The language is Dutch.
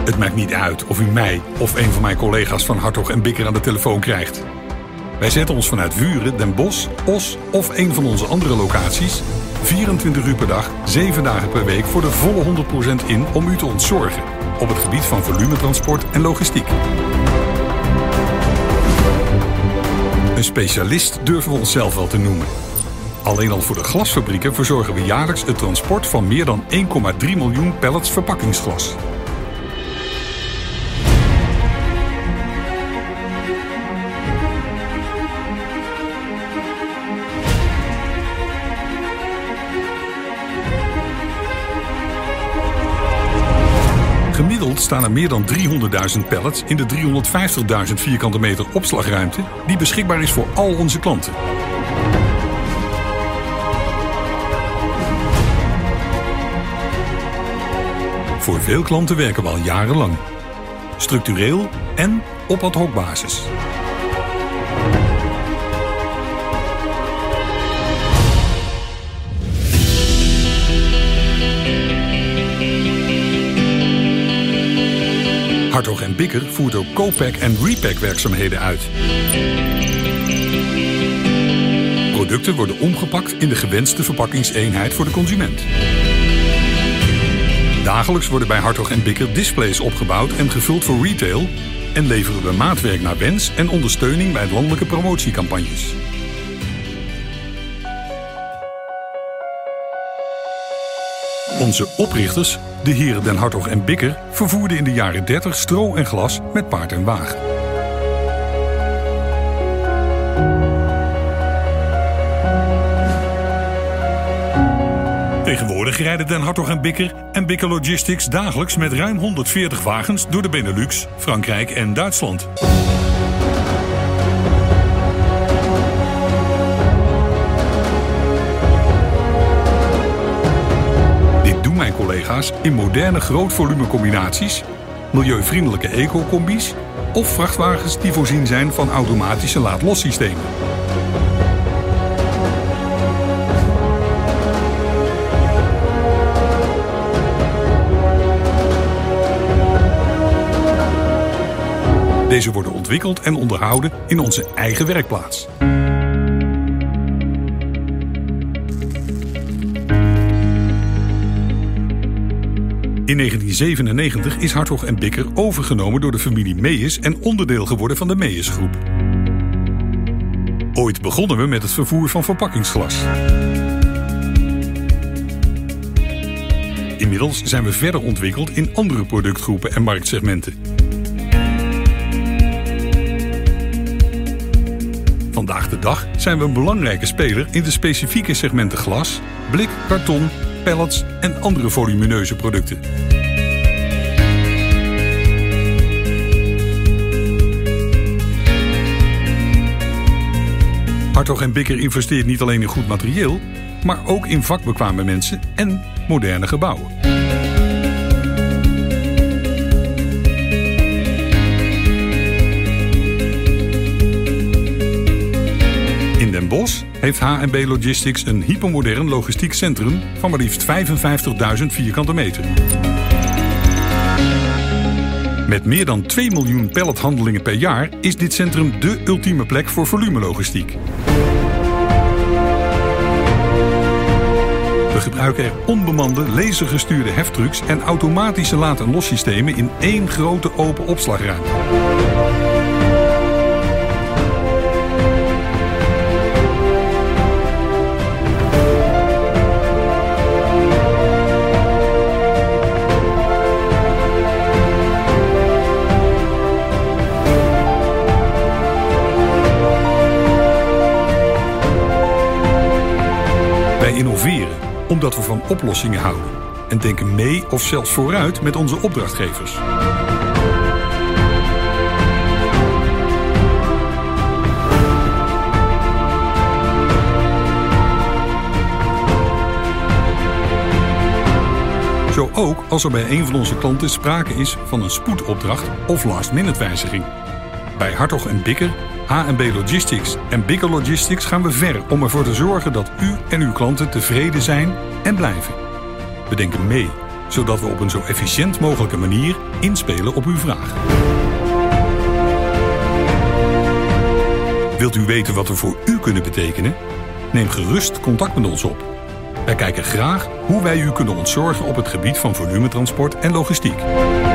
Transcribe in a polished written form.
Het maakt niet uit of u mij of een van mijn collega's van Hartog & Bikker aan de telefoon krijgt. Wij zetten ons vanuit Vuren, Den Bosch, Os of een van onze andere locaties 24 uur per dag, 7 dagen per week voor de volle 100% in om u te ontzorgen op het gebied van volumetransport en logistiek. Een specialist durven we onszelf wel te noemen. Alleen al voor de glasfabrieken verzorgen we jaarlijks het transport van meer dan 1,3 miljoen pallets verpakkingsglas. Gemiddeld staan er meer dan 300.000 pallets in de 350.000 vierkante meter opslagruimte die beschikbaar is voor al onze klanten. Voor veel klanten werken we al jarenlang. Structureel en op ad hoc basis. Hartog & Bikker voert ook co-pack en repack werkzaamheden uit. Producten worden omgepakt in de gewenste verpakkingseenheid voor de consument. Dagelijks worden bij Hartog & Bikker displays opgebouwd en gevuld voor retail en leveren we maatwerk naar wens en ondersteuning bij landelijke promotiecampagnes. Onze oprichters, de heren Den Hartog & Bikker, vervoerden in de jaren 30 stro en glas met paard en wagen. Tegenwoordig rijden Den Hartog & Bikker en Bikker Logistics dagelijks met ruim 140 wagens door de Benelux, Frankrijk en Duitsland. Dit doen mijn collega's in moderne grootvolume combinaties, milieuvriendelijke eco-combi's of vrachtwagens die voorzien zijn van automatische laadlossystemen. Deze worden ontwikkeld en onderhouden in onze eigen werkplaats. In 1997 is Hartog & Bikker overgenomen door de familie Meijers en onderdeel geworden van de Meijers Groep. Ooit begonnen we met het vervoer van verpakkingsglas. Inmiddels zijn we verder ontwikkeld in andere productgroepen en marktsegmenten. Vandaag de dag zijn we een belangrijke speler in de specifieke segmenten glas, blik, karton, pallets en andere volumineuze producten. Hartog & Bikker investeert niet alleen in goed materieel, maar ook in vakbekwame mensen en moderne gebouwen. In Den Bosch heeft H&B Logistics een hypermodern logistiek centrum van maar liefst 55.000 vierkante meter. Met meer dan 2 miljoen pallethandelingen per jaar is dit centrum dé ultieme plek voor volumelogistiek. We gebruiken er onbemande lasergestuurde heftrucks en automatische laad- en lossystemen in één grote open opslagruimte. Wij innoveren omdat we van oplossingen houden en denken mee of zelfs vooruit met onze opdrachtgevers. Zo ook als er bij een van onze klanten sprake is van een spoedopdracht of last-minute wijziging. Bij Hartog & Bikker, H&B Logistics en Bikker Logistics gaan we ver om ervoor te zorgen dat u en uw klanten tevreden zijn en blijven. We denken mee zodat we op een zo efficiënt mogelijke manier inspelen op uw vraag. Wilt u weten wat we voor u kunnen betekenen? Neem gerust contact met ons op. Wij kijken graag hoe wij u kunnen ontzorgen op het gebied van volumetransport en logistiek.